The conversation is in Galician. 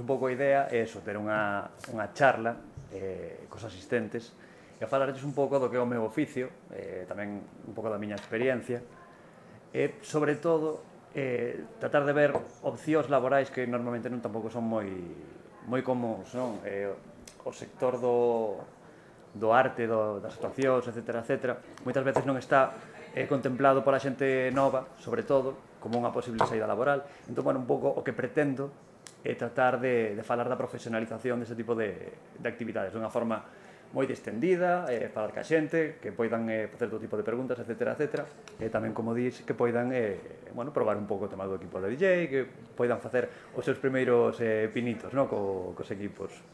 un pouco a idea é eso, ter unha charla cos asistentes e falarles un pouco do que é o meu oficio, tamén un pouco da miña experiencia, e, sobre todo, tratar de ver opcións laborais que normalmente non tampouco son moi comuns, non? O sector do arte, das actuacións, etcétera, etcétera, moitas veces non está contemplado pola xente nova, sobre todo, como unha posible saída laboral. Entón, bueno, un pouco o que pretendo é tratar de falar da profesionalización dese tipo de actividades, de unha forma moi distendida, falar ca xente, que poidan facer todo tipo de preguntas, etcétera, etcétera, e tamén, como dís, que poidan probar un pouco o tema do equipo de DJ, que poidan facer os seus primeiros pinitos, no, cos equipos.